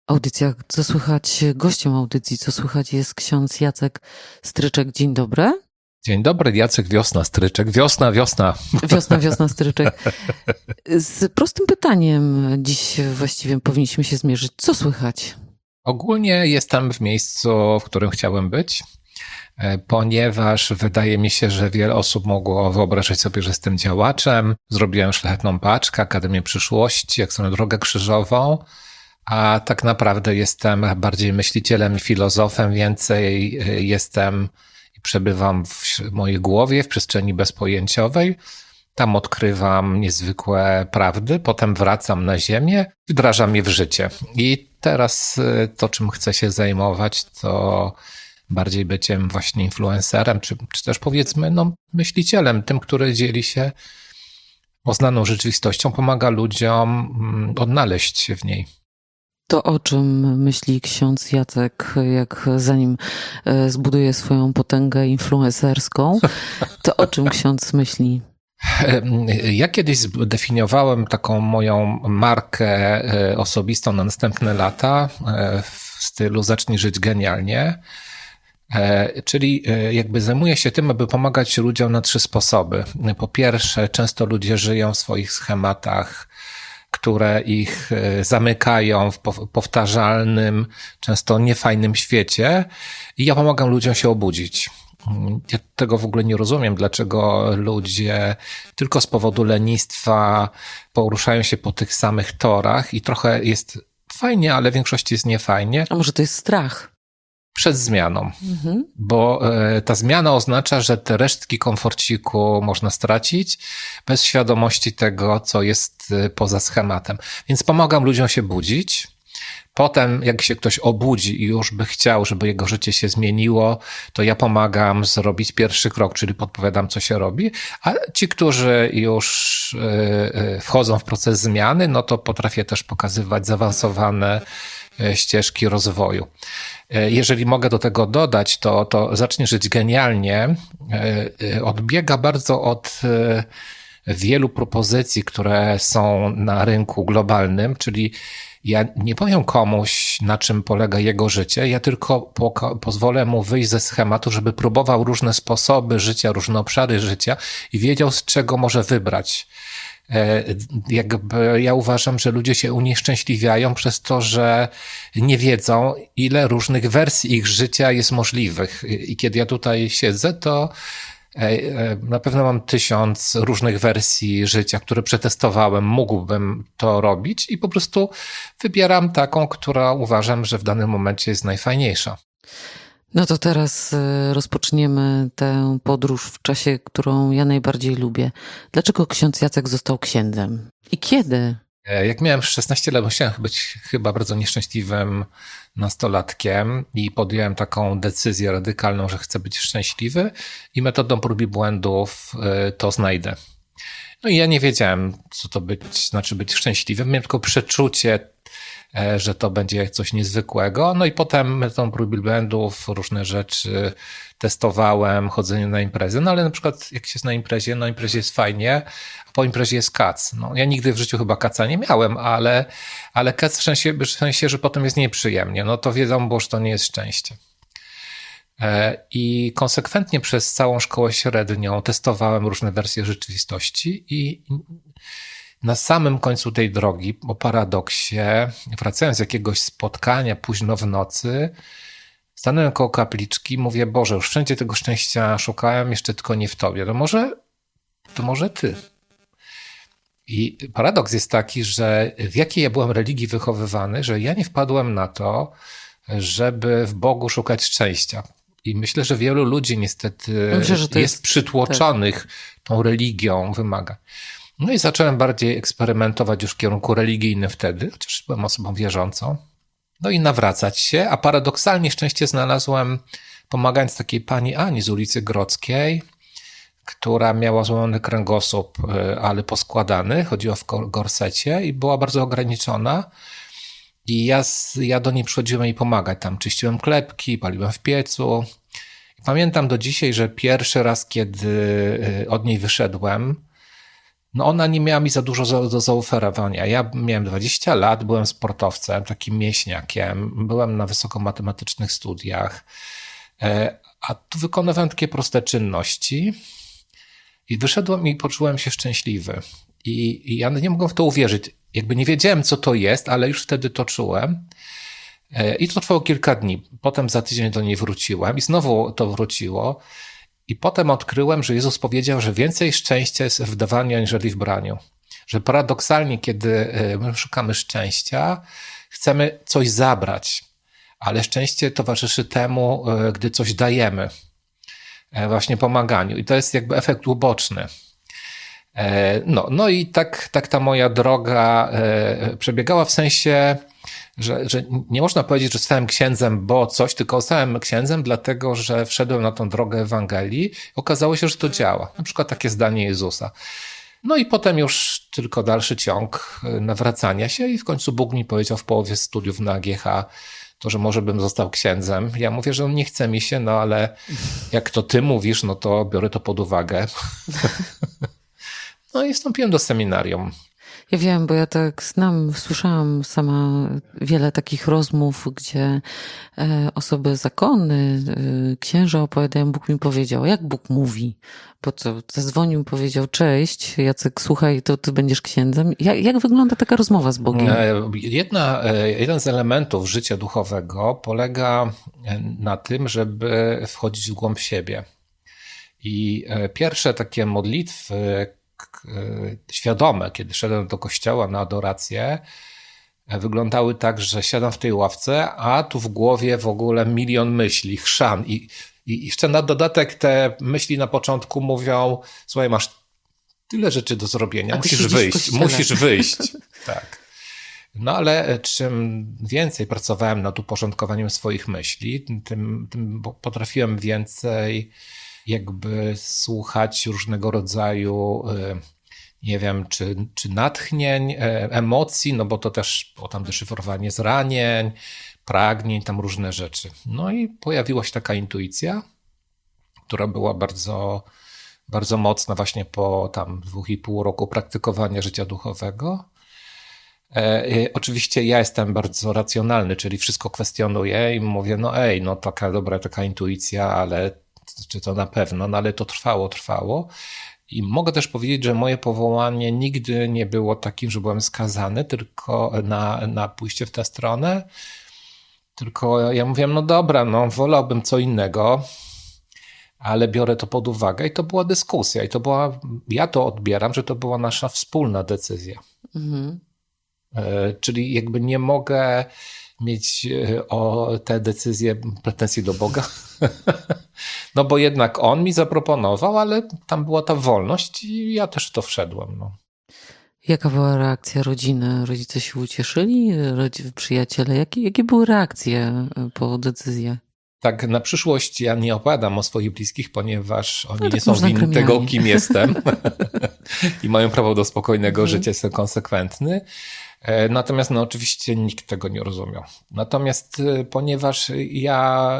Audycja Co słychać? Gościem audycji Co słychać jest ksiądz Jacek Stryczek. Dzień dobry. Dzień dobry, Jacek Wiosna Stryczek. Wiosna. Wiosna Stryczek. Z prostym pytaniem dziś właściwie powinniśmy się zmierzyć. Co słychać? Ogólnie jestem w miejscu, w którym chciałem być, ponieważ wydaje mi się, że wiele osób mogło wyobrazić sobie, że jestem działaczem. Zrobiłem Szlachetną Paczkę, Akademię Przyszłości, jak sobie Drogę Krzyżową, a tak naprawdę jestem bardziej myślicielem i filozofem, więcej jestem i przebywam w mojej głowie, w przestrzeni bezpojęciowej. Tam odkrywam niezwykłe prawdy, potem wracam na ziemię, wdrażam je w życie. I teraz to, czym chcę się zajmować, to bardziej byciem właśnie influencerem, czy też powiedzmy myślicielem, tym, który dzieli się poznaną rzeczywistością, pomaga ludziom odnaleźć się w niej. To o czym myśli ksiądz Jacek, zanim zbuduje swoją potęgę influencerską, to o czym ksiądz myśli? Ja kiedyś zdefiniowałem taką moją markę osobistą na następne lata w stylu zacznij żyć genialnie, czyli jakby zajmuję się tym, aby pomagać ludziom na 3 sposoby. Po pierwsze, często ludzie żyją w swoich schematach, które ich zamykają w powtarzalnym, często niefajnym świecie i ja pomagam ludziom się obudzić. Ja tego w ogóle nie rozumiem, dlaczego ludzie tylko z powodu lenistwa poruszają się po tych samych torach i trochę jest fajnie, ale w większości jest niefajnie. A może to jest strach? Przed zmianą, bo ta zmiana oznacza, że te resztki komforciku można stracić bez świadomości tego, co jest poza schematem. Więc pomagam ludziom się budzić. Potem, jak się ktoś obudzi i już by chciał, żeby jego życie się zmieniło, to ja pomagam zrobić pierwszy krok, czyli podpowiadam, co się robi, a ci, którzy już wchodzą w proces zmiany, no to potrafię też pokazywać zaawansowane ścieżki rozwoju. Jeżeli mogę do tego dodać, to zacznij żyć genialnie odbiega bardzo od wielu propozycji, które są na rynku globalnym, czyli ja nie powiem komuś, na czym polega jego życie, ja tylko pozwolę mu wyjść ze schematu, żeby próbował różne sposoby życia, różne obszary życia i wiedział, z czego może wybrać. Jakby ja uważam, że ludzie się unieszczęśliwiają przez to, że nie wiedzą, ile różnych wersji ich życia jest możliwych. I kiedy ja tutaj siedzę, to na pewno mam 1000 różnych wersji życia, które przetestowałem, mógłbym to robić i po prostu wybieram taką, która uważam, że w danym momencie jest najfajniejsza. No to teraz rozpoczniemy tę podróż w czasie, którą ja najbardziej lubię. Dlaczego ksiądz Jacek został księdzem? I kiedy? Jak miałem 16 lat, musiałem być chyba bardzo nieszczęśliwym nastolatkiem i podjąłem taką decyzję radykalną, że chcę być szczęśliwy i metodą prób i błędów to znajdę. No i ja nie wiedziałem, co to znaczy być szczęśliwym. Miałem tylko przeczucie, że to będzie coś niezwykłego. No i potem metodą prób i błędów różne rzeczy testowałem, chodzenie na imprezy. No ale na przykład jak się jest na imprezie jest fajnie, a po imprezie jest kac. No, ja nigdy w życiu chyba kaca nie miałem, ale kac w sensie, że potem jest nieprzyjemnie. No to wiadomo, że to nie jest szczęście. I konsekwentnie przez całą szkołę średnią testowałem różne wersje rzeczywistości i na samym końcu tej drogi, po paradoksie, wracając z jakiegoś spotkania późno w nocy, stanąłem koło kapliczki, mówię, Boże, już wszędzie tego szczęścia szukałem, jeszcze tylko nie w Tobie. To może Ty. I paradoks jest taki, że w jakiej ja byłem religii wychowywany, że ja nie wpadłem na to, żeby w Bogu szukać szczęścia. I myślę, że wielu ludzi niestety jest przytłoczonych tą religią, wymaga. No i zacząłem bardziej eksperymentować już w kierunku religijnym wtedy, chociaż byłem osobą wierzącą. No i nawracać się, a paradoksalnie szczęście znalazłem pomagając takiej pani Ani z ulicy Grodzkiej, która miała złamany kręgosłup, ale poskładany, chodziła w gorsecie i była bardzo ograniczona. I ja do niej przychodziłem jej pomagać. Tam czyściłem klepki, paliłem w piecu. I pamiętam do dzisiaj, że pierwszy raz, kiedy od niej wyszedłem, no ona nie miała mi za dużo do zaoferowania. Ja miałem 20 lat, byłem sportowcem, takim mięśniakiem, byłem na wysokomatematycznych studiach, a tu wykonywałem takie proste czynności i wyszedłem i poczułem się szczęśliwy. I ja nie mogłem w to uwierzyć. Jakby nie wiedziałem, co to jest, ale już wtedy to czułem. I to trwało kilka dni. Potem za tydzień do niej wróciłem i znowu to wróciło. I potem odkryłem, że Jezus powiedział, że więcej szczęścia jest w dawaniu, aniżeli w braniu. Że paradoksalnie, kiedy my szukamy szczęścia, chcemy coś zabrać, ale szczęście towarzyszy temu, gdy coś dajemy, właśnie pomaganiu. I to jest jakby efekt uboczny. No i tak ta moja droga przebiegała w sensie, że nie można powiedzieć, że zostałem księdzem, bo coś, tylko zostałem księdzem dlatego, że wszedłem na tą drogę Ewangelii i okazało się, że to działa. Na przykład takie zdanie Jezusa. No i potem już tylko dalszy ciąg nawracania się i w końcu Bóg mi powiedział w połowie studiów na AGH to, że może bym został księdzem. Ja mówię, że nie chce mi się, no ale jak to ty mówisz, no to biorę to pod uwagę. No i wstąpiłem do seminarium. Ja wiem, bo ja tak słyszałam sama wiele takich rozmów, gdzie osoby zakony, księża opowiadają, Bóg mi powiedział. Jak Bóg mówi? Po co? Zadzwonił, powiedział, cześć, Jacek, słuchaj, to ty będziesz księdzem. Jak wygląda taka rozmowa z Bogiem? Jeden z elementów życia duchowego polega na tym, żeby wchodzić w głąb siebie. I pierwsze takie modlitwy świadome, kiedy szedłem do kościoła na adorację, wyglądały tak, że siadam w tej ławce, a tu w głowie w ogóle milion myśli, chrzan. I jeszcze na dodatek te myśli na początku mówią, słuchaj, masz tyle rzeczy do zrobienia, musisz wyjść. Tak. No ale czym więcej pracowałem nad uporządkowaniem swoich myśli, tym potrafiłem więcej jakby słuchać różnego rodzaju, nie wiem, czy natchnień, emocji, no bo to też było tam deszyfrowanie zranień, pragnień, tam różne rzeczy. No i pojawiła się taka intuicja, która była bardzo, bardzo mocna właśnie po tam 2,5 roku praktykowania życia duchowego. Oczywiście ja jestem bardzo racjonalny, czyli wszystko kwestionuję i mówię, no taka intuicja, ale czy to na pewno, no ale to trwało. I mogę też powiedzieć, że moje powołanie nigdy nie było takim, że byłem skazany tylko na pójście w tę stronę, tylko ja mówiłem, no dobra, no wolałbym co innego, ale biorę to pod uwagę i to była dyskusja ja to odbieram, że to była nasza wspólna decyzja. Mhm. Czyli jakby nie mogę mieć o tę decyzję pretensji do Boga. No bo jednak on mi zaproponował, ale tam była ta wolność i ja też w to wszedłem. No. Jaka była reakcja rodziny? Rodzice się ucieszyli? Przyjaciele? Jakie były reakcje po decyzji? Tak, na przyszłość ja nie opowiadam o swoich bliskich, ponieważ oni nie są winni tego, kim jestem i mają prawo do spokojnego życia, jestem konsekwentny. Natomiast oczywiście nikt tego nie rozumiał. Natomiast ponieważ ja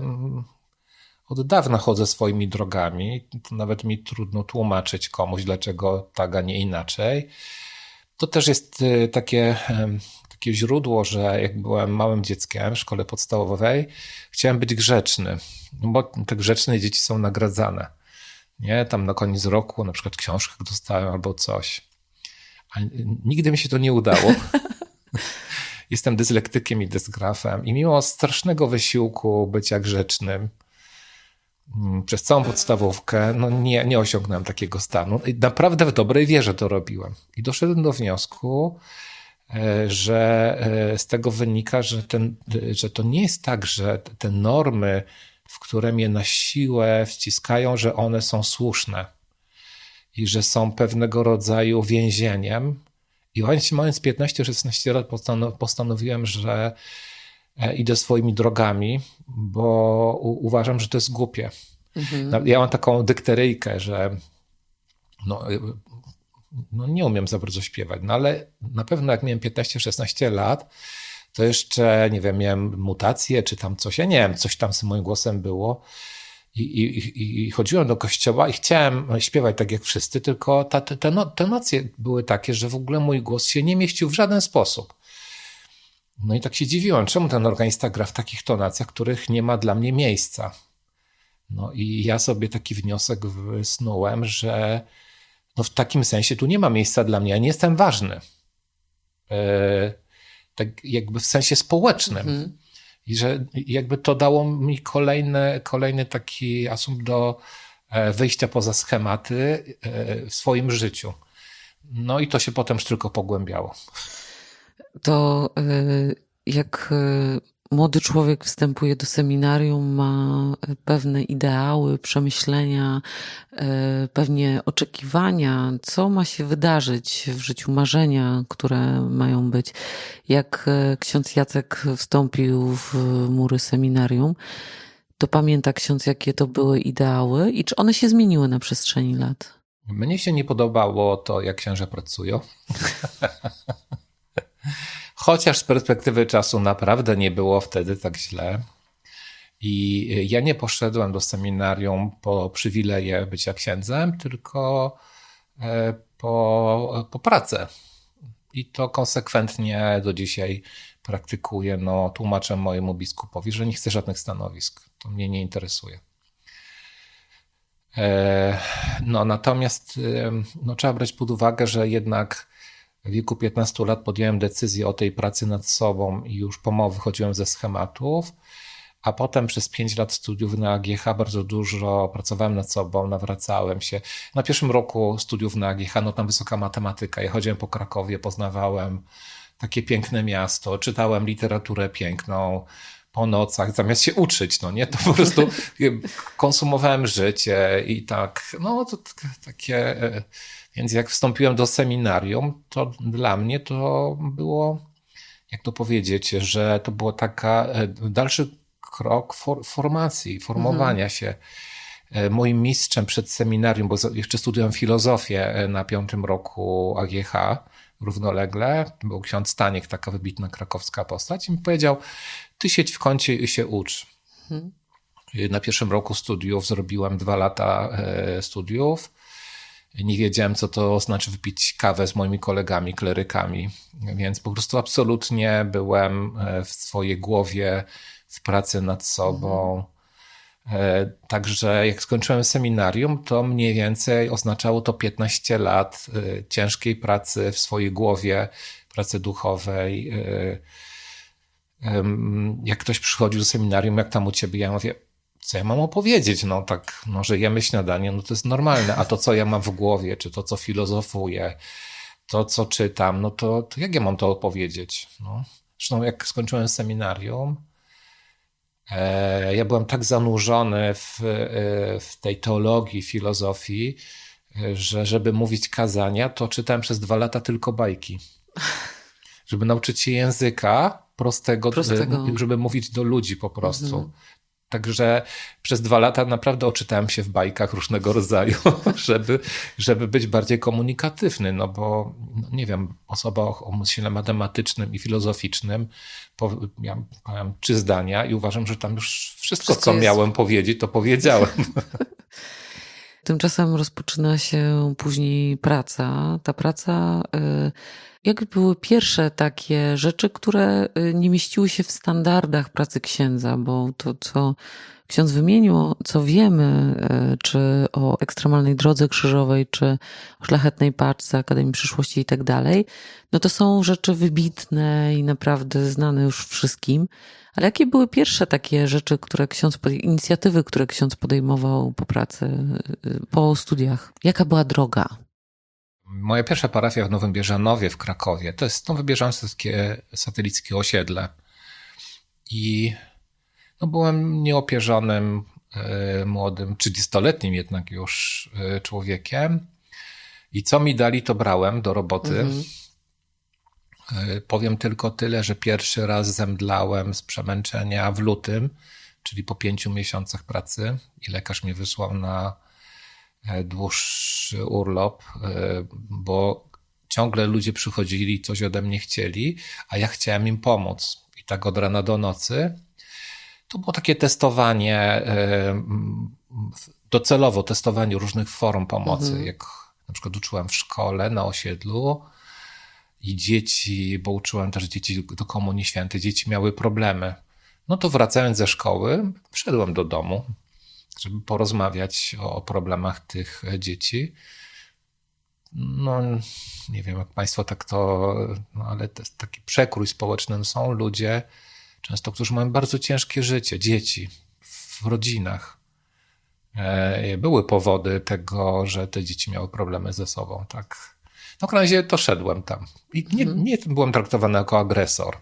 od dawna chodzę swoimi drogami, to nawet mi trudno tłumaczyć komuś, dlaczego tak, a nie inaczej. To też jest takie źródło, że jak byłem małym dzieckiem w szkole podstawowej, chciałem być grzeczny, bo te grzeczne dzieci są nagradzane. Nie? Tam na koniec roku na przykład książkę dostałem albo coś. A nigdy mi się to nie udało. Jestem dyslektykiem i dysgrafem i mimo strasznego wysiłku bycia grzecznym przez całą podstawówkę nie osiągnąłem takiego stanu. I naprawdę w dobrej wierze to robiłem. I doszedłem do wniosku, że z tego wynika, że to nie jest tak, że te normy, w które mnie na siłę wciskają, że one są słuszne i że są pewnego rodzaju więzieniem. I właśnie mając 15-16 lat postanowiłem, że idę swoimi drogami, bo uważam, że to jest głupie. Mhm. Ja mam taką dykteryjkę, że nie umiem za bardzo śpiewać, ale na pewno jak miałem 15-16 lat, to jeszcze, nie wiem, miałem mutację czy tam coś, ja nie wiem, coś tam z moim głosem było I chodziłem do kościoła i chciałem śpiewać tak jak wszyscy, tylko te nocje były takie, że w ogóle mój głos się nie mieścił w żaden sposób. No i tak się dziwiłem, czemu ten organista gra w takich tonacjach, których nie ma dla mnie miejsca. No i ja sobie taki wniosek wysnułem, że no w takim sensie tu nie ma miejsca dla mnie, ja nie jestem ważny. Tak jakby w sensie społecznym. I że jakby to dało mi kolejny taki asumpt do wyjścia poza schematy w swoim życiu. No i to się potem już tylko pogłębiało. To jak młody człowiek wstępuje do seminarium, ma pewne ideały, przemyślenia, pewnie oczekiwania, co ma się wydarzyć w życiu, marzenia, które mają być. Jak ksiądz Jacek wstąpił w mury seminarium, to pamięta ksiądz, jakie to były ideały i czy one się zmieniły na przestrzeni lat? Mnie się nie podobało to, jak księża pracują. Chociaż z perspektywy czasu naprawdę nie było wtedy tak źle. I ja nie poszedłem do seminarium po przywileje bycia księdzem, tylko po pracę. I to konsekwentnie do dzisiaj praktykuję. No, tłumaczę mojemu biskupowi, że nie chcę żadnych stanowisk. To mnie nie interesuje. No, natomiast no, trzeba brać pod uwagę, że jednak w wieku 15 lat podjąłem decyzję o tej pracy nad sobą i już pomału wychodziłem ze schematów, a potem przez 5 lat studiów na AGH bardzo dużo pracowałem nad sobą, nawracałem się. Na pierwszym roku studiów na AGH, no tam wysoka matematyka. Ja chodziłem po Krakowie, poznawałem takie piękne miasto, czytałem literaturę piękną po nocach, zamiast się uczyć, no nie, to po prostu konsumowałem życie i tak, no to takie... Więc jak wstąpiłem do seminarium, to dla mnie to było, jak to powiedzieć, że to było taka dalszy krok formacji, formowania się. Moim mistrzem przed seminarium, bo jeszcze studiowałem filozofię na 5. roku AGH równolegle, był ksiądz Staniek, taka wybitna krakowska postać i mi powiedział, ty siedź w kącie i się ucz. Na 1. roku studiów zrobiłem 2 lata studiów. Nie wiedziałem, co to znaczy wypić kawę z moimi kolegami, klerykami, więc po prostu absolutnie byłem w swojej głowie, w pracy nad sobą. Także jak skończyłem seminarium, to mniej więcej oznaczało to 15 lat ciężkiej pracy w swojej głowie, pracy duchowej. Jak ktoś przychodził do seminarium, jak tam u ciebie, ja mówię, co ja mam opowiedzieć? No tak, no, że jemy śniadanie, no to jest normalne, a to, co ja mam w głowie, czy to, co filozofuję, to, co czytam, no to jak ja mam to opowiedzieć? No. Zresztą jak skończyłem seminarium, ja byłem tak zanurzony w tej teologii, filozofii, że żeby mówić kazania, to czytałem przez 2 lata tylko bajki. Żeby nauczyć się języka prostego. Żeby mówić do ludzi po prostu. Także przez 2 lata naprawdę oczytałem się w bajkach różnego rodzaju, żeby być bardziej komunikatywny, no bo, no nie wiem, osoba o umyśle matematycznym i filozoficznym, ja powiem 3 zdania i uważam, że tam już wszystko co miałem powiedzieć, to powiedziałem. Tymczasem rozpoczyna się później praca. Ta praca, jak były pierwsze takie rzeczy, które nie mieściły się w standardach pracy księdza, bo to, co ksiądz wymienił, co wiemy, czy o ekstremalnej drodze krzyżowej, czy o szlachetnej paczce, Akademii Przyszłości i tak dalej, no to są rzeczy wybitne i naprawdę znane już wszystkim. Ale jakie były pierwsze takie rzeczy, inicjatywy, które ksiądz podejmował po pracy, po studiach? Jaka była droga? Moja pierwsza parafia w Nowym Bieżanowie w Krakowie, to jest nowobieżańskie satelickie osiedle. I no, byłem nieopierzonym, młodym, 30-letnim jednak już człowiekiem. I co mi dali, to brałem do roboty. Powiem tylko tyle, że pierwszy raz zemdlałem z przemęczenia w lutym, czyli po 5 miesiącach pracy i lekarz mnie wysłał na dłuższy urlop, bo ciągle ludzie przychodzili, coś ode mnie chcieli, a ja chciałem im pomóc. I tak od rana do nocy. To było takie testowanie, docelowo testowanie różnych form pomocy, jak na przykład uczyłem w szkole na osiedlu i dzieci, bo uczyłem też dzieci do Komunii Świętej, dzieci miały problemy. No to wracając ze szkoły, wszedłem do domu, żeby porozmawiać o problemach tych dzieci. No nie wiem, jak Państwo tak to, no ale to jest taki przekrój społeczny. Są ludzie często, którzy mają bardzo ciężkie życie, dzieci w rodzinach. Były powody tego, że te dzieci miały problemy ze sobą, tak. No w razie to szedłem tam i nie byłem traktowany jako agresor.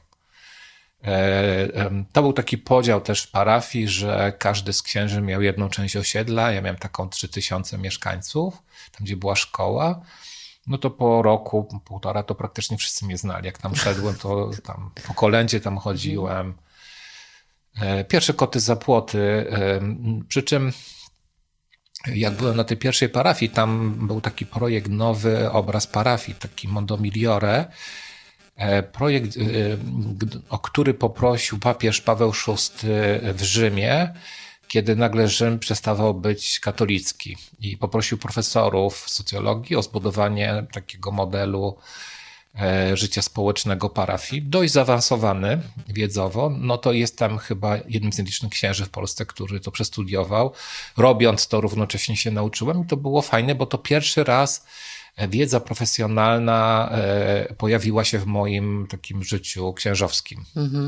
To był taki podział też parafii, że każdy z księży miał jedną część osiedla. Ja miałem taką 3000 mieszkańców, tam gdzie była szkoła. No to po roku, półtora to praktycznie wszyscy mnie znali. Jak tam szedłem, to tam po kolędzie tam chodziłem. Pierwsze koty za płoty. Przy czym jak byłem na tej pierwszej parafii, tam był taki projekt Nowy Obraz Parafii, taki Mondo Migliore. Projekt, o który poprosił papież Paweł VI w Rzymie, kiedy nagle Rzym przestawał być katolicki i poprosił profesorów socjologii o zbudowanie takiego modelu życia społecznego parafii, dość zaawansowany wiedzowo. No to jestem chyba jednym z nielicznych księży w Polsce, który to przestudiował. Robiąc to równocześnie się nauczyłem i to było fajne, bo to pierwszy raz wiedza profesjonalna pojawiła się w moim takim życiu księżowskim.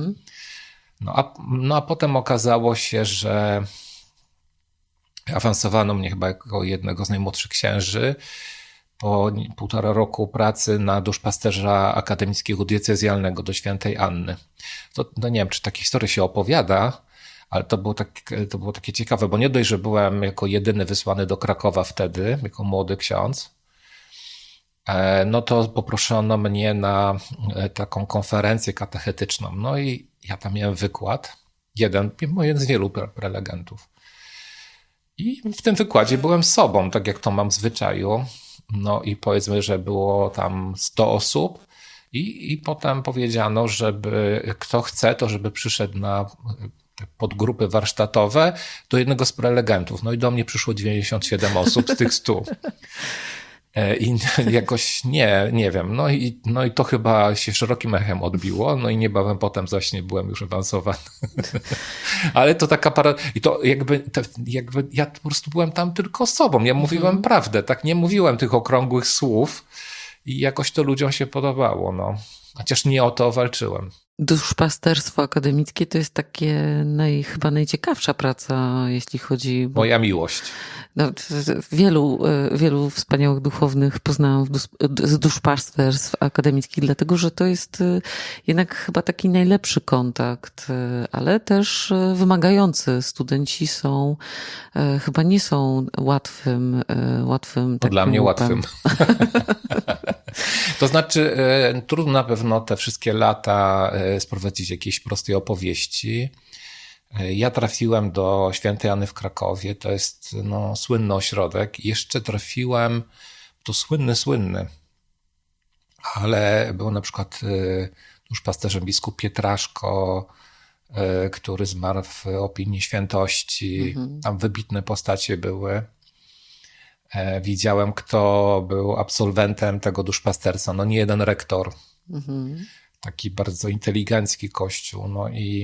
No a potem okazało się, że awansowano mnie chyba jako jednego z najmłodszych księży. Po 1,5 roku pracy na duszpasterza akademickiego diecezjalnego do Świętej Anny. To nie wiem, czy takie historie się opowiada, ale to było takie ciekawe, bo nie dość, że byłem jako jedyny wysłany do Krakowa wtedy, jako młody ksiądz, no to poproszono mnie na taką konferencję katechetyczną. No i ja tam miałem wykład, jeden z wielu prelegentów. I w tym wykładzie byłem sobą, tak jak to mam w zwyczaju. No i powiedzmy, że było tam 100 osób i potem powiedziano, żeby kto chce, to żeby przyszedł na podgrupy warsztatowe do jednego z prelegentów. No i do mnie przyszło 97 osób z tych 100. I jakoś nie wiem. No i to chyba się szerokim echem odbiło. No i niebawem potem właśnie byłem już awansowany. Ale to taka i to jakby ja po prostu byłem tam tylko sobą. Ja mówiłem prawdę, tak? Nie mówiłem tych okrągłych słów i jakoś to ludziom się podobało, no. Chociaż nie o to walczyłem. Duszpasterstwo akademickie to jest takie chyba najciekawsza praca, jeśli chodzi... Moja miłość. No, wielu wspaniałych duchownych poznałam z duszpasterstw akademickich, dlatego że to jest jednak chyba taki najlepszy kontakt, ale też wymagający. Studenci chyba nie są łatwym takim dla mnie łatwym. To znaczy, trudno na pewno te wszystkie lata sprowadzić jakiejś prostej opowieści. Ja trafiłem do Świętej Anny w Krakowie, to jest słynny ośrodek. I jeszcze trafiłem, to słynny, ale był na przykład duszpasterzem biskup Pietraszko, który zmarł w opinii świętości. Tam wybitne postacie były. Widziałem, kto był absolwentem tego duszpasterstwa. No nie jeden rektor. Taki bardzo inteligencki kościół. No i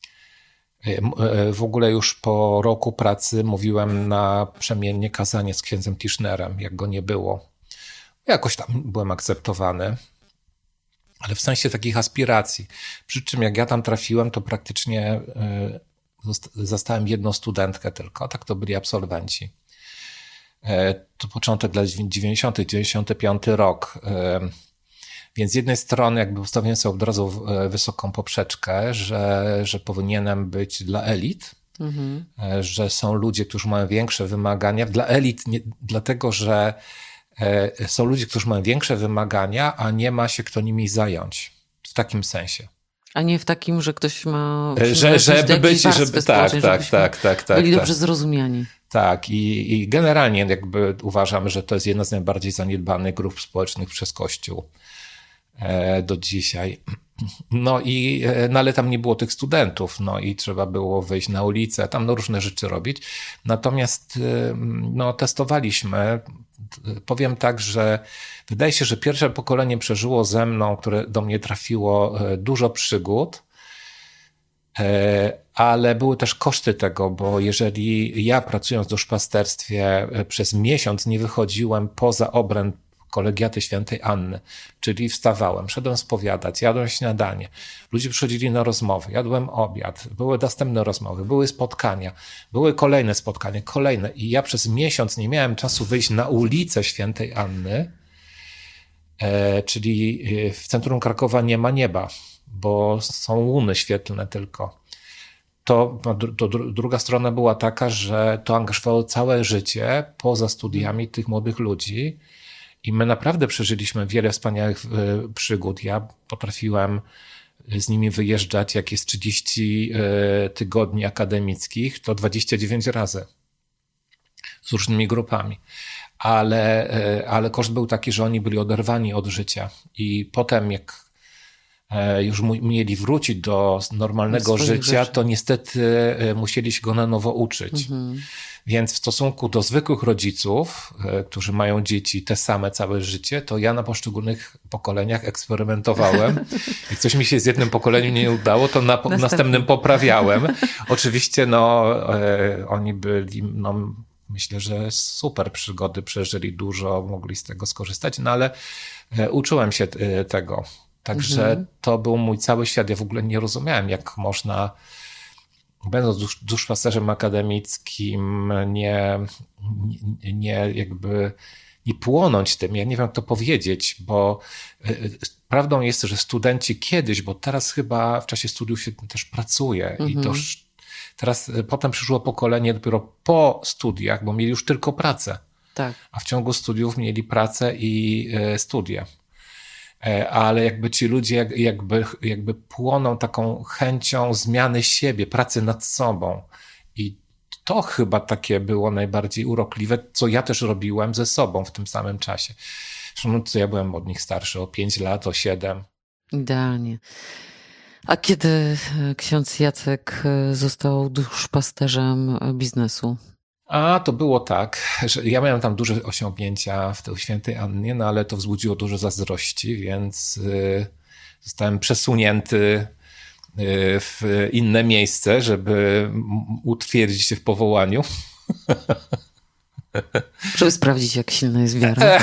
w ogóle już po roku pracy mówiłem naprzemiennie kazanie z księdzem Tischnerem, jak go nie było. Jakoś tam byłem akceptowany, ale w sensie takich aspiracji. Przy czym jak ja tam trafiłem, to praktycznie zastałem jedną studentkę tylko, tak to byli absolwenci. To początek lat 90., 95 rok. Więc z jednej strony jakby ustawiłem sobie od razu wysoką poprzeczkę, że powinienem być dla elit, że są ludzie, którzy mają większe wymagania. Dla elit nie, dlatego, że są ludzie, którzy mają większe wymagania, a nie ma się kto nimi zająć. W takim sensie. A nie w takim, że ktoś ma... Żeby być, tak. Byli dobrze zrozumiani. Tak, i generalnie jakby uważam, że to jest jedna z najbardziej zaniedbanych grup społecznych przez Kościół. do dzisiaj. No ale tam nie było tych studentów, no i trzeba było wyjść na ulicę, tam różne rzeczy robić. Natomiast testowaliśmy. Powiem tak, że wydaje się, że pierwsze pokolenie przeżyło ze mną, które do mnie trafiło, dużo przygód, ale były też koszty tego, bo jeżeli ja, pracując w duszpasterstwie, przez miesiąc nie wychodziłem poza obręb kolegiaty świętej Anny, czyli wstawałem, szedłem spowiadać, jadłem śniadanie, ludzie przychodzili na rozmowy, jadłem obiad, były następne rozmowy, były spotkania, były kolejne spotkania, kolejne i ja przez miesiąc nie miałem czasu wyjść na ulicę świętej Anny, czyli w centrum Krakowa nie ma nieba, bo są łuny świetlne tylko. To druga strona była taka, że to angażowało całe życie poza studiami tych młodych ludzi i my naprawdę przeżyliśmy wiele wspaniałych przygód. Ja potrafiłem z nimi wyjeżdżać, jak jest 30 tygodni akademickich, to 29 razy z różnymi grupami. Ale koszt był taki, że oni byli oderwani od życia i potem jak już mieli wrócić do normalnego życia, to niestety musieli się go na nowo uczyć. Więc w stosunku do zwykłych rodziców, którzy mają dzieci te same całe życie, to ja na poszczególnych pokoleniach eksperymentowałem. Jak coś mi się z jednym pokoleniem nie udało, to na następnym poprawiałem. Oczywiście oni byli, myślę, że super przygody przeżyli, dużo mogli z tego skorzystać, ale uczyłem się tego. Także to był mój cały świat. Ja w ogóle nie rozumiałem, jak można, będąc duszpasterzem akademickim, nie płonąć tym. Ja nie wiem, jak to powiedzieć, bo prawdą jest, że studenci kiedyś, bo teraz chyba w czasie studiów się też pracuje i to teraz potem przyszło pokolenie dopiero po studiach, bo mieli już tylko pracę. Tak. A w ciągu studiów mieli pracę i studia. Ale jakby ci ludzie jakby płoną taką chęcią zmiany siebie, pracy nad sobą. I to chyba takie było najbardziej urokliwe, co ja też robiłem ze sobą w tym samym czasie. Zresztą ja byłem od nich starszy o 5 lat, o 7. Idealnie. A kiedy ksiądz Jacek został duszpasterzem biznesu? To było tak, że ja miałem tam duże osiągnięcia w tej świętej Annie, ale to wzbudziło dużo zazdrości, więc zostałem przesunięty w inne miejsce, żeby utwierdzić się w powołaniu. Żeby sprawdzić, jak silna jest wiara.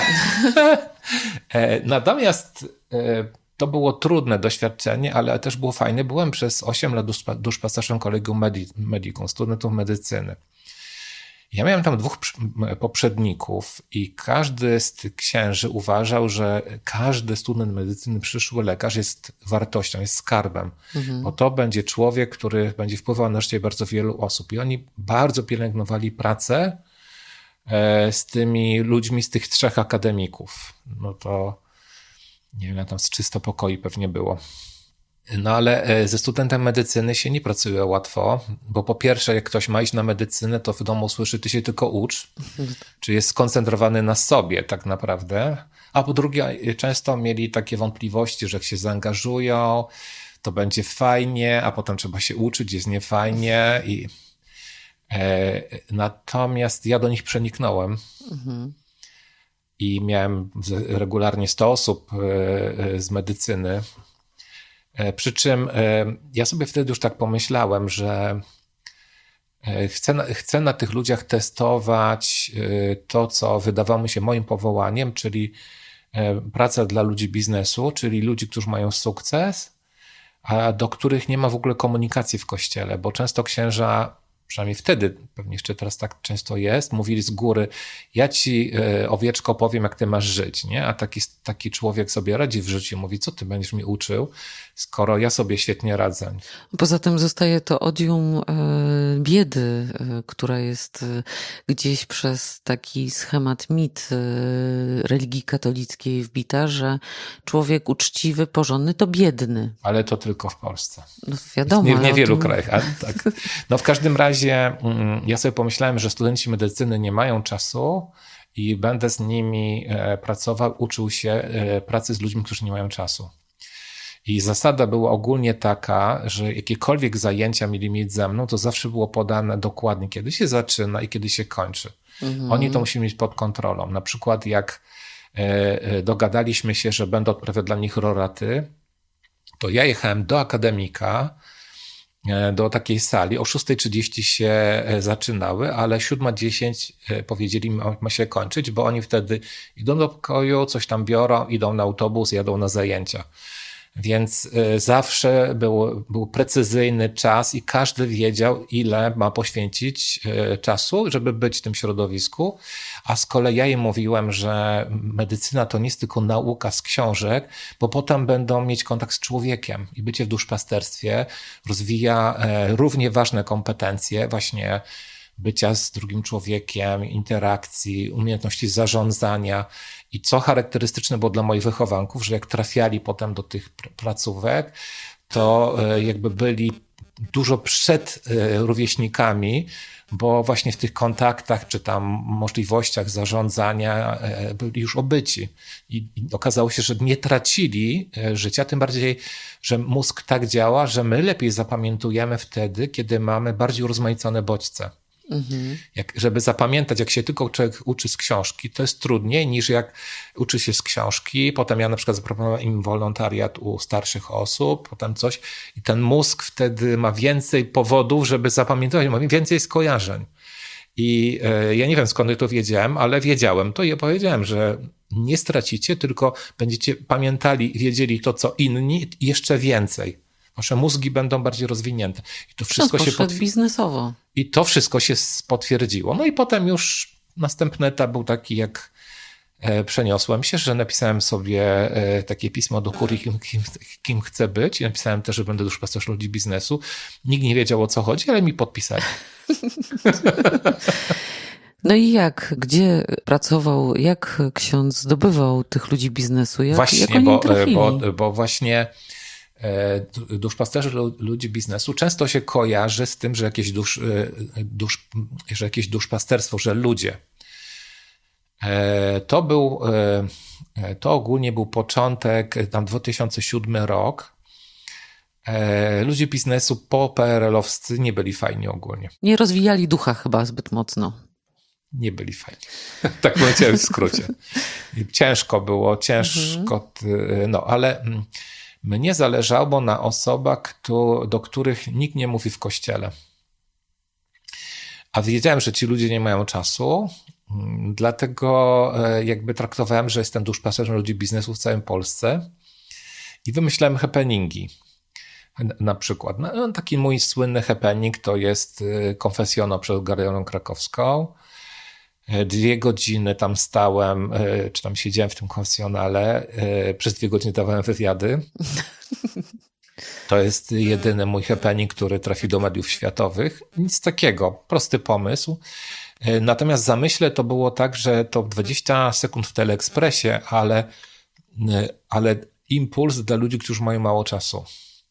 Natomiast to było trudne doświadczenie, ale też było fajne. Byłem przez 8 lat duszpasterzem Collegium Medicum, studentów medycyny. Ja miałem tam 2 poprzedników i każdy z tych księży uważał, że każdy student medycyny, przyszły lekarz jest wartością, jest skarbem, bo to będzie człowiek, który będzie wpływał na życie bardzo wielu osób. I oni bardzo pielęgnowali pracę z tymi ludźmi, z tych 3 akademików. No to nie wiem, tam z 300 pokoi pewnie było. No ale ze studentem medycyny się nie pracuje łatwo, bo po pierwsze, jak ktoś ma iść na medycynę, to w domu słyszy, ty się tylko ucz, czy jest skoncentrowany na sobie tak naprawdę, a po drugie często mieli takie wątpliwości, że jak się zaangażują, to będzie fajnie, a potem trzeba się uczyć, jest niefajnie. Natomiast ja do nich przeniknąłem i miałem regularnie 100 osób z medycyny. Przy czym ja sobie wtedy już tak pomyślałem, że chcę na tych ludziach testować to, co wydawało mi się moim powołaniem, czyli praca dla ludzi biznesu, czyli ludzi, którzy mają sukces, a do których nie ma w ogóle komunikacji w kościele, bo często księża, przynajmniej wtedy, pewnie jeszcze teraz tak często jest, mówili z góry, ja ci, owieczko, powiem, jak ty masz żyć, nie? A taki człowiek sobie radzi w życiu, mówi, co ty będziesz mi uczył, skoro ja sobie świetnie radzę. Poza tym zostaje to odium biedy, która jest gdzieś przez taki schemat mit religii katolickiej wbita, że człowiek uczciwy, porządny to biedny. Ale to tylko w Polsce. No wiadomo. W niewielu krajach. Tak. No w każdym razie ja sobie pomyślałem, że studenci medycyny nie mają czasu i będę z nimi pracował, uczył się pracy z ludźmi, którzy nie mają czasu. I zasada była ogólnie taka, że jakiekolwiek zajęcia mieli mieć ze mną, to zawsze było podane dokładnie, kiedy się zaczyna i kiedy się kończy. Oni to musili mieć pod kontrolą. Na przykład jak dogadaliśmy się, że będę odprawiał dla nich roraty, to ja jechałem do akademika, do takiej sali. O 6:30 się zaczynały, ale 7:10 powiedzieli, ma się kończyć, bo oni wtedy idą do pokoju, coś tam biorą, idą na autobus, jadą na zajęcia. Więc zawsze był precyzyjny czas i każdy wiedział, ile ma poświęcić czasu, żeby być w tym środowisku. A z kolei ja im mówiłem, że medycyna to nie jest tylko nauka z książek, bo potem będą mieć kontakt z człowiekiem i bycie w duszpasterstwie rozwija równie ważne kompetencje, właśnie bycia z drugim człowiekiem, interakcji, umiejętności zarządzania. I co charakterystyczne było dla moich wychowanków, że jak trafiali potem do tych placówek, to jakby byli dużo przed rówieśnikami, bo właśnie w tych kontaktach czy tam możliwościach zarządzania byli już obyci. I okazało się, że nie tracili życia, tym bardziej, że mózg tak działa, że my lepiej zapamiętujemy wtedy, kiedy mamy bardziej urozmaicone bodźce. Żeby zapamiętać, jak się tylko człowiek uczy z książki, to jest trudniej niż jak uczy się z książki. Potem ja na przykład zaproponowałem im wolontariat u starszych osób, potem coś i ten mózg wtedy ma więcej powodów, żeby zapamiętać, ma więcej skojarzeń. I ja nie wiem, skąd to wiedziałem, ale wiedziałem to i ja powiedziałem, że nie stracicie, tylko będziecie pamiętali, wiedzieli to, co inni i jeszcze więcej. Wasze mózgi będą bardziej rozwinięte. I to wszystko się biznesowo. I to wszystko się potwierdziło. No i potem już następny etap był taki, jak przeniosłem się, że napisałem sobie takie pismo do kurii, kim chcę być. I napisałem też, że będę duszpasterzem ludzi biznesu. Nikt nie wiedział, o co chodzi, ale mi podpisali. No i jak? Gdzie pracował? Jak ksiądz zdobywał tych ludzi biznesu? Właśnie, jak bo właśnie duszpasterze ludzi biznesu często się kojarzy z tym, że jakieś duszpasterstwo, że ludzie. To ogólnie był początek, tam 2007 rok. Ludzie biznesu po-PRL-owscy nie byli fajni ogólnie. Nie rozwijali ducha chyba zbyt mocno. Nie byli fajni. Tak powiedziałem w skrócie. Ciężko było, no ale mnie zależało na osobach, do których nikt nie mówi w kościele. A wiedziałem, że ci ludzie nie mają czasu, dlatego jakby traktowałem, że jestem duszpasterzem ludzi biznesu w całej Polsce i wymyślałem happeningi. Na przykład, no, taki mój słynny happening to jest konfesjonał przed Galerią Krakowską. 2 godziny tam stałem, czy tam siedziałem w tym konfesjonale, przez 2 godziny dawałem wywiady. To jest jedyny mój happening, który trafił do mediów światowych. Nic takiego, prosty pomysł. Natomiast w zamyśle to było tak, że to 20 sekund w Teleekspresie, ale impuls dla ludzi, którzy mają mało czasu.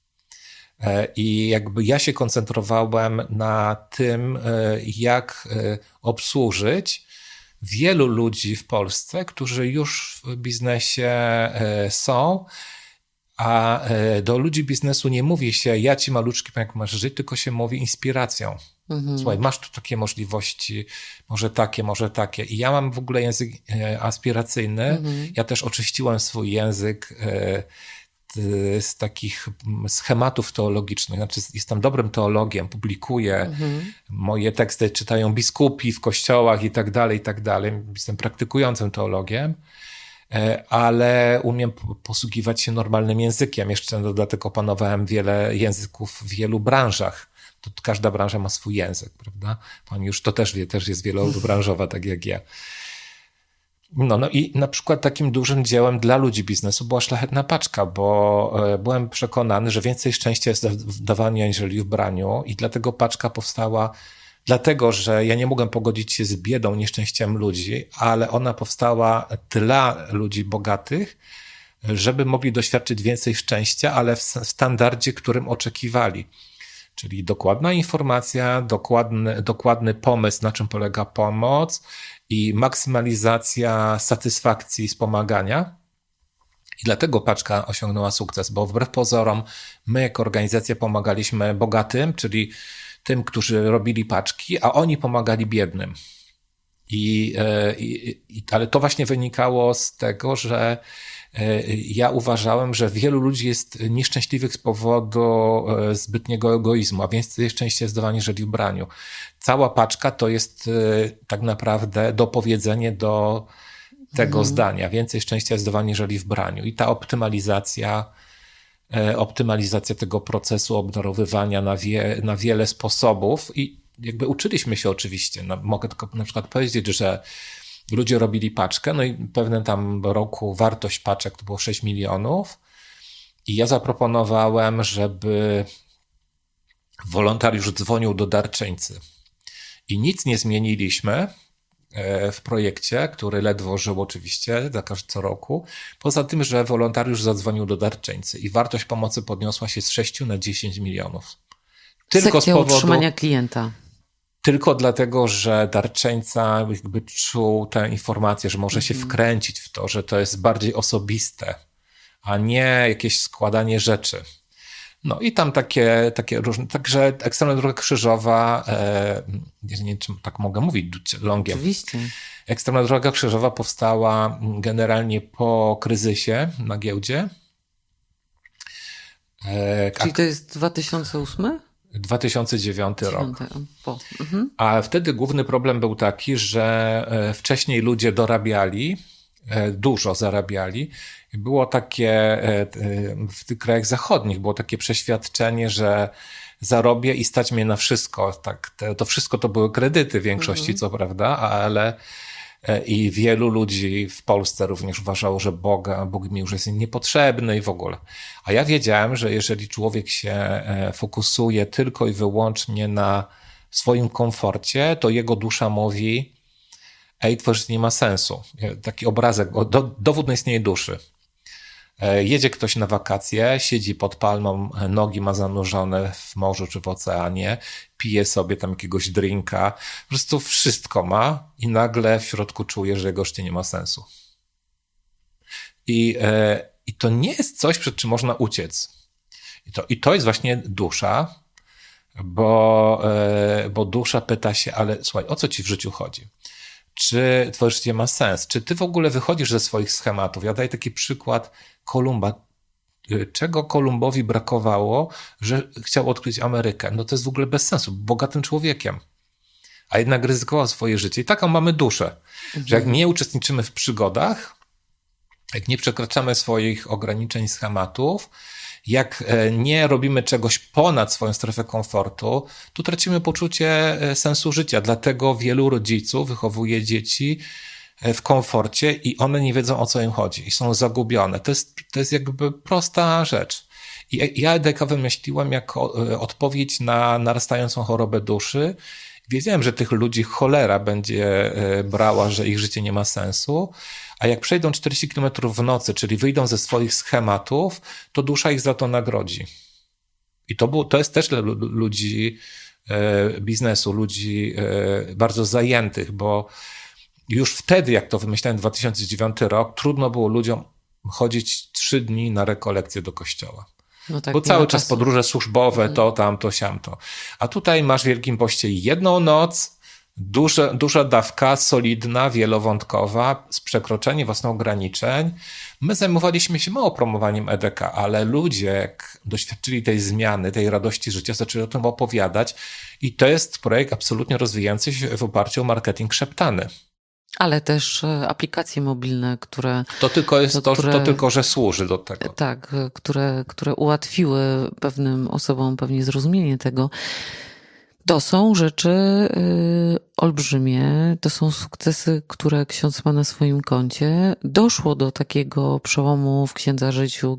I jakby ja się koncentrowałem na tym, jak obsłużyć wielu ludzi w Polsce, którzy już w biznesie są, a do ludzi biznesu nie mówi się ja ci maluczki, jak masz żyć, tylko się mówi inspiracją. Słuchaj, masz tu takie możliwości, może takie. I ja mam w ogóle język aspiracyjny. Ja też oczyściłem swój język z takich schematów teologicznych. Znaczy, jestem dobrym teologiem, publikuję, moje teksty czytają biskupi w kościołach i tak dalej. Jestem praktykującym teologiem, ale umiem posługiwać się normalnym językiem. Jeszcze na dodatek opanowałem wiele języków w wielu branżach. To każda branża ma swój język, prawda? Pan już to też wie, też jest wielobranżowa, tak jak ja. No i na przykład takim dużym dziełem dla ludzi biznesu była Szlachetna Paczka, bo byłem przekonany, że więcej szczęścia jest w dawaniu aniżeli w braniu i dlatego paczka powstała, dlatego że ja nie mogłem pogodzić się z biedą, nieszczęściem ludzi, ale ona powstała dla ludzi bogatych, żeby mogli doświadczyć więcej szczęścia, ale w standardzie, którym oczekiwali. Czyli dokładna informacja, dokładny pomysł, na czym polega pomoc i maksymalizacja satysfakcji z pomagania. I dlatego paczka osiągnęła sukces, bo wbrew pozorom my jako organizacja pomagaliśmy bogatym, czyli tym, którzy robili paczki, a oni pomagali biednym. Ale to właśnie wynikało z tego, że ja uważałem, że wielu ludzi jest nieszczęśliwych z powodu zbytniego egoizmu, a więcej szczęścia jest dawane niżeli w braniu. Cała paczka to jest tak naprawdę dopowiedzenie do tego zdania. Więcej szczęścia jest dawane niżeli w braniu. I ta optymalizacja tego procesu obdarowywania na wiele sposobów i jakby uczyliśmy się oczywiście. No, mogę tylko na przykład powiedzieć, że ludzie robili paczkę, no i w pewnym tam roku wartość paczek to było 6 milionów i ja zaproponowałem, żeby wolontariusz dzwonił do darczyńcy. I nic nie zmieniliśmy w projekcie, który ledwo żył oczywiście co roku, poza tym, że wolontariusz zadzwonił do darczyńcy i wartość pomocy podniosła się z 6 na 10 milionów. Tylko z powodu utrzymania klienta. Tylko dlatego, że darczyńca jakby czuł tę informację, że może się wkręcić w to, że to jest bardziej osobiste, a nie jakieś składanie rzeczy. No i tam takie różne, także Ekstremalna Droga Krzyżowa, nie wiem, czy tak mogę mówić longiem. Oczywiście. Ekstremalna Droga Krzyżowa powstała generalnie po kryzysie na giełdzie. Czyli to jest 2008? 2009 rok. Mhm. A wtedy główny problem był taki, że wcześniej ludzie dorabiali, dużo zarabiali. Było takie, w tych krajach zachodnich było takie przeświadczenie, że zarobię i stać mnie na wszystko. Tak, to wszystko to były kredyty w większości, co prawda, ale i wielu ludzi w Polsce również uważało, że Bóg mi już jest niepotrzebny i w ogóle. A ja wiedziałem, że jeżeli człowiek się fokusuje tylko i wyłącznie na swoim komforcie, to jego dusza mówi: ej, to nie ma sensu. Taki obrazek, dowód na istnienie duszy. Jedzie ktoś na wakacje, siedzi pod palmą, nogi ma zanurzone w morzu czy w oceanie, pije sobie tam jakiegoś drinka, po prostu wszystko ma i nagle w środku czuje, że jego życie nie ma sensu. I to nie jest coś, przed czym można uciec. I to jest właśnie dusza, bo dusza pyta się: ale słuchaj, o co ci w życiu chodzi? Czy twoje życie ma sens? Czy ty w ogóle wychodzisz ze swoich schematów? Ja daję taki przykład Kolumba. Czego Kolumbowi brakowało, że chciał odkryć Amerykę? No to jest w ogóle bez sensu. Bogatym człowiekiem. A jednak ryzykował swoje życie. I taką mamy duszę, że jak nie uczestniczymy w przygodach, jak nie przekraczamy swoich ograniczeń, schematów, jak nie robimy czegoś ponad swoją strefę komfortu, to tracimy poczucie sensu życia. Dlatego wielu rodziców wychowuje dzieci w komforcie i one nie wiedzą, o co im chodzi i są zagubione. To jest jakby prosta rzecz. I ja EDK wymyśliłem jako odpowiedź na narastającą chorobę duszy. Wiedziałem, że tych ludzi cholera będzie brała, że ich życie nie ma sensu, a jak przejdą 40 km w nocy, czyli wyjdą ze swoich schematów, to dusza ich za to nagrodzi. I to jest też dla ludzi biznesu, ludzi bardzo zajętych, bo już wtedy, jak to wymyślałem, 2009 rok, trudno było ludziom chodzić 3 dni na rekolekcję do kościoła. No tak, bo cały czas podróże służbowe, to, tamto, siamto. A tutaj masz w Wielkim Poście jedną noc, duża dawka, solidna, wielowątkowa, z przekroczeniem własnych ograniczeń. My zajmowaliśmy się mało promowaniem EDK, ale ludzie, jak doświadczyli tej zmiany, tej radości życia, zaczęli o tym opowiadać i to jest projekt absolutnie rozwijający się w oparciu o marketing szeptany. Ale też aplikacje mobilne, które... To tylko, że służy do tego. Tak, które ułatwiły pewnym osobom pewnie zrozumienie tego. To są rzeczy olbrzymie, to są sukcesy, które ksiądz ma na swoim koncie. Doszło do takiego przełomu w księdza życiu,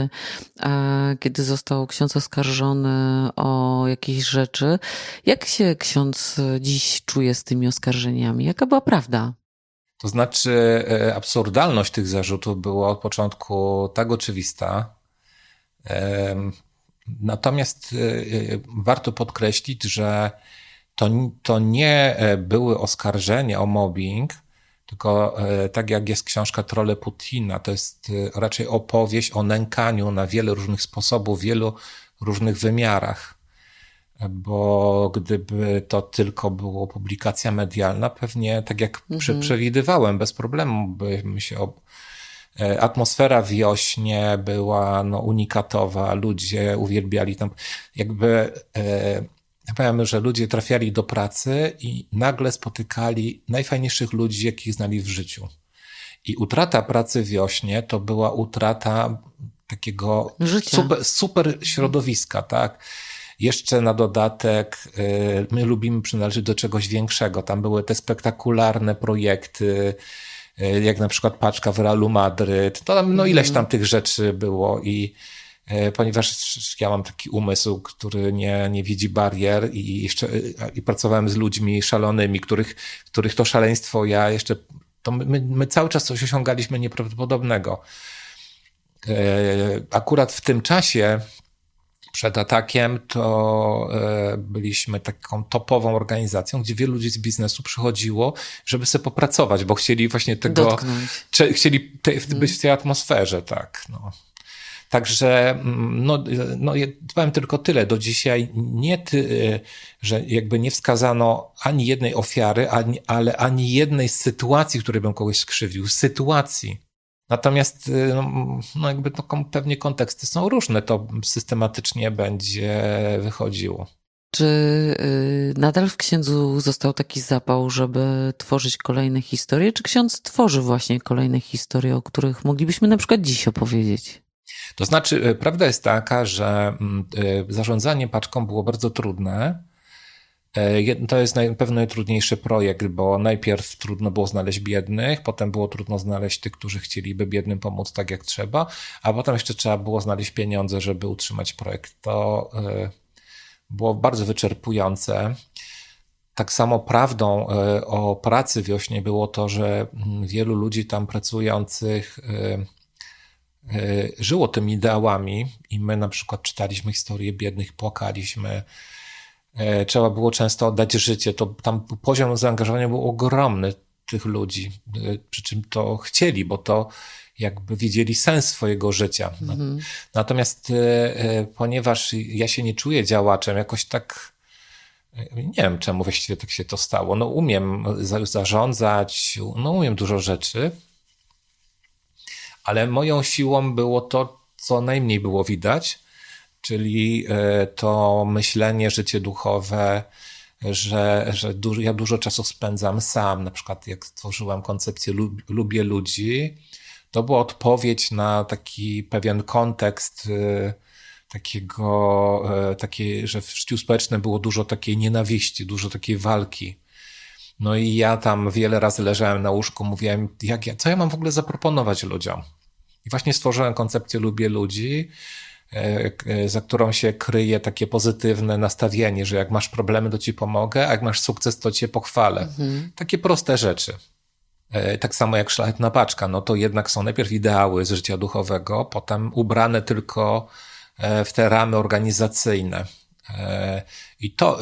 kiedy został ksiądz oskarżony o jakieś rzeczy. Jak się ksiądz dziś czuje z tymi oskarżeniami? Jaka była prawda? To znaczy, absurdalność tych zarzutów była od początku tak oczywista. Natomiast warto podkreślić, że to nie były oskarżenia o mobbing, tylko tak jak jest książka Trolle Putina, to jest raczej opowieść o nękaniu na wiele różnych sposobów, w wielu różnych wymiarach. Bo gdyby to tylko było publikacja medialna, pewnie tak jak przewidywałem, bez problemu by się... Atmosfera wiośnie była unikatowa, ludzie uwielbiali tam, powiem, że ludzie trafiali do pracy i nagle spotykali najfajniejszych ludzi, jakich znali w życiu. I utrata pracy w wiośnie to była utrata takiego super środowiska, tak? Jeszcze na dodatek my lubimy przynależeć do czegoś większego. Tam były te spektakularne projekty, jak na przykład paczka w Realu Madryt. To tam, ileś tam tych rzeczy było i ponieważ ja mam taki umysł, który nie widzi barier i pracowałem z ludźmi szalonymi, których to szaleństwo my cały czas coś osiągaliśmy nieprawdopodobnego. Akurat w tym czasie przed atakiem to byliśmy taką topową organizacją, gdzie wielu ludzi z biznesu przychodziło, żeby sobie popracować, bo chcieli właśnie tego... Dotknąć. Chcieli być w tej atmosferze, tak. Także ja powiem tylko tyle. Do dzisiaj że jakby nie wskazano ani jednej ofiary, ale ani jednej sytuacji, w której bym kogoś skrzywdził. Sytuacji. Natomiast jakby pewnie konteksty są różne, to systematycznie będzie wychodziło. Czy nadal w księdzu został taki zapał, żeby tworzyć kolejne historie? Czy ksiądz tworzy właśnie kolejne historie, o których moglibyśmy na przykład dziś opowiedzieć? To znaczy, prawda jest taka, że zarządzanie paczką było bardzo trudne. To jest na pewno najtrudniejszy projekt, bo najpierw trudno było znaleźć biednych, potem było trudno znaleźć tych, którzy chcieliby biednym pomóc tak jak trzeba, a potem jeszcze trzeba było znaleźć pieniądze, żeby utrzymać projekt. To było bardzo wyczerpujące. Tak samo prawdą o pracy wiośnie było to, że wielu ludzi tam pracujących żyło tymi ideałami i my na przykład czytaliśmy historie biednych, płakaliśmy. Trzeba było często oddać życie. Tam poziom zaangażowania był ogromny tych ludzi, przy czym to chcieli, bo to jakby widzieli sens swojego życia. Natomiast ponieważ ja się nie czuję działaczem, jakoś tak nie wiem, czemu właściwie tak się to stało. Umiem zarządzać, umiem dużo rzeczy, ale moją siłą było to, co najmniej było widać, czyli to myślenie, życie duchowe, że ja dużo czasu spędzam sam. Na przykład jak stworzyłem koncepcję Lubię ludzi, to była odpowiedź na taki pewien kontekst że w życiu społecznym było dużo takiej nienawiści, dużo takiej walki. No i ja tam wiele razy leżałem na łóżku, mówiłem, co ja mam w ogóle zaproponować ludziom? I właśnie stworzyłem koncepcję Lubię ludzi, za którą się kryje takie pozytywne nastawienie, że jak masz problemy, to ci pomogę, a jak masz sukces, to cię pochwalę. Takie proste rzeczy. Tak samo jak Szlachetna paczka, to jednak są najpierw ideały z życia duchowego, potem ubrane tylko w te ramy organizacyjne. I to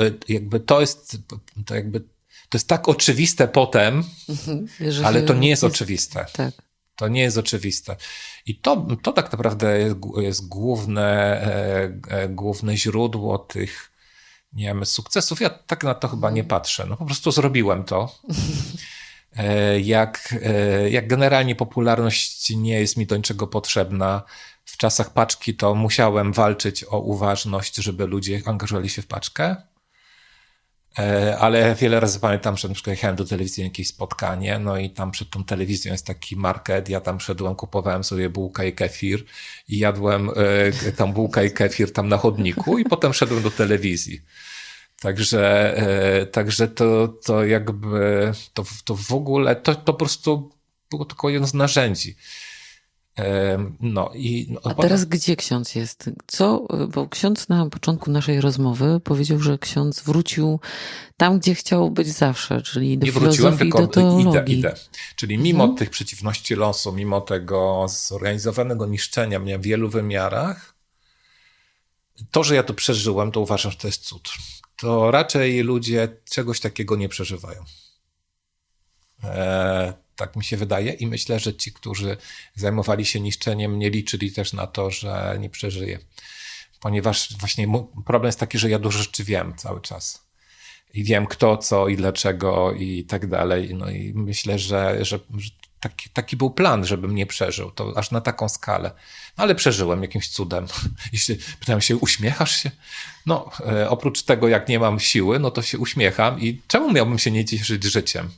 jest tak oczywiste potem, ale to nie jest oczywiste. Tak. To nie jest oczywiste. I to tak naprawdę jest główne źródło tych, nie wiem, sukcesów. Ja tak na to chyba nie patrzę. Po prostu zrobiłem to. Jak generalnie popularność nie jest mi do niczego potrzebna. W czasach paczki to musiałem walczyć o uważność, żeby ludzie angażowali się w paczkę. Ale wiele razy pamiętam, że na przykład jechałem do telewizji na jakieś spotkanie, i tam przed tą telewizją jest taki market, ja tam szedłem, kupowałem sobie bułkę i kefir i jadłem tam bułkę i kefir tam na chodniku i potem szedłem do telewizji. Także to jakby, to w ogóle, to po prostu było tylko jedno z narzędzi. A teraz gdzie ksiądz jest? Bo ksiądz na początku naszej rozmowy powiedział, że ksiądz wrócił tam, gdzie chciał być zawsze, czyli do filozofii i do teologii. Idę. Czyli mimo tych przeciwności losu, mimo tego zorganizowanego niszczenia mnie w wielu wymiarach, to, że ja to przeżyłem, to uważam, że to jest cud. To raczej ludzie czegoś takiego nie przeżywają. Tak mi się wydaje i myślę, że ci, którzy zajmowali się niszczeniem, nie liczyli też na to, że nie przeżyje. Ponieważ właśnie problem jest taki, że ja dużo rzeczy wiem cały czas. I wiem kto, co i dlaczego i tak dalej. No i myślę, że taki był plan, żebym nie przeżył. To aż na taką skalę. No ale przeżyłem jakimś cudem. Jeśli pytałem się, uśmiechasz się? No, oprócz tego, jak nie mam siły, no to się uśmiecham i czemu miałbym się nie cieszyć życiem?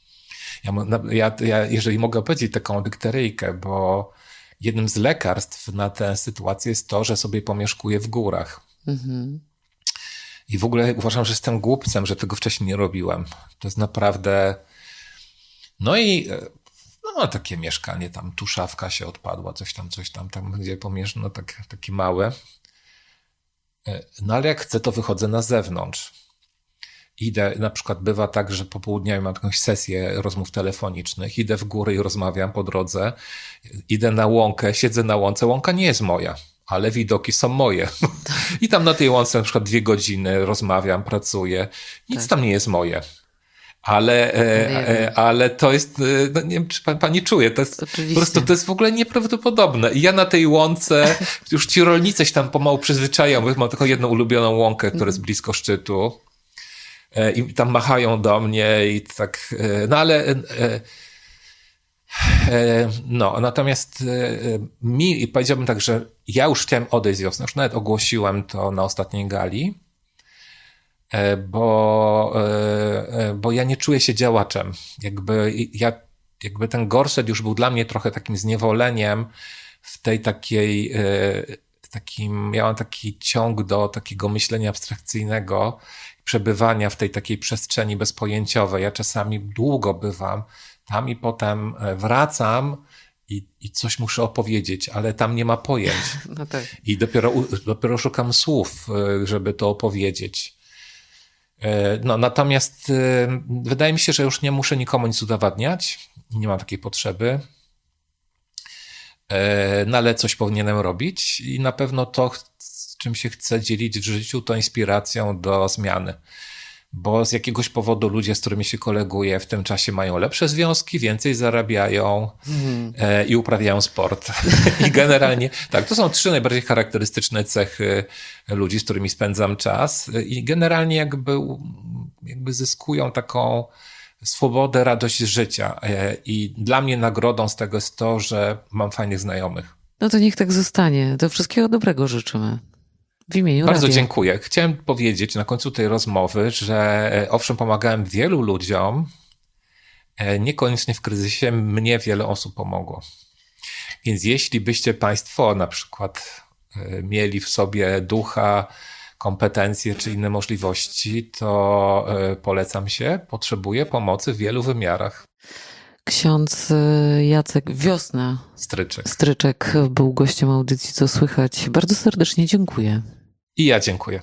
Ja jeżeli mogę powiedzieć taką dykteryjkę, bo jednym z lekarstw na tę sytuację jest to, że sobie pomieszkuję w górach. Mhm. I w ogóle uważam, że jestem głupcem, że tego wcześniej nie robiłem. To jest naprawdę... No i takie mieszkanie, tam tu szafka się odpadła, coś tam gdzie no takie małe. No ale jak chcę, to wychodzę na zewnątrz. Idę, na przykład bywa tak, że popołudniami mam jakąś sesję rozmów telefonicznych, idę w góry i rozmawiam po drodze, idę na łąkę, siedzę na łące, łąka nie jest moja, ale widoki są moje. I tam na tej łące na przykład 2 godziny rozmawiam, pracuję, nic tam nie jest moje. Ale to jest, no nie wiem, czy pani czuje, to jest Oczywiście. Po prostu to jest w ogóle nieprawdopodobne. I ja na tej łące, już ci rolnicy się tam pomału przyzwyczają, bo mam tylko jedną ulubioną łąkę, która jest blisko szczytu. I tam machają do mnie i tak, no ale natomiast mi powiedziałbym tak, że ja już chciałem odejść z wiosny, już nawet ogłosiłem to na ostatniej gali, bo ja nie czuję się działaczem. Jakby ten gorset już był dla mnie trochę takim zniewoleniem w tej takiej, miałem taki ciąg do takiego myślenia abstrakcyjnego, przebywania w tej takiej przestrzeni bezpojęciowej. Ja czasami długo bywam tam i potem wracam i coś muszę opowiedzieć, ale tam nie ma pojęć. No tak. I dopiero szukam słów, żeby to opowiedzieć. No, natomiast wydaje mi się, że już nie muszę nikomu nic udowadniać. Nie mam takiej potrzeby. No ale coś powinienem robić i na pewno to, z czym się chcę dzielić w życiu, to inspiracją do zmiany. Bo z jakiegoś powodu ludzie, z którymi się koleguję, w tym czasie mają lepsze związki, więcej zarabiają i uprawiają sport. I generalnie, tak, to są 3 najbardziej charakterystyczne cechy ludzi, z którymi spędzam czas i generalnie jakby zyskują taką swobodę, radość z życia. I dla mnie nagrodą z tego jest to, że mam fajnych znajomych. No to niech tak zostanie. To wszystkiego dobrego życzymy. W imieniu Bardzo radia. dziękuję. Chciałem powiedzieć na końcu tej rozmowy, że owszem, pomagałem wielu ludziom, niekoniecznie w kryzysie, mnie wiele osób pomogło. Więc jeśli byście Państwo na przykład mieli w sobie ducha, kompetencje czy inne możliwości, to polecam się, potrzebuję pomocy w wielu wymiarach. Ksiądz Jacek Wiosna Stryczek był gościem audycji Co Słychać. Bardzo serdecznie dziękuję. I ja dziękuję.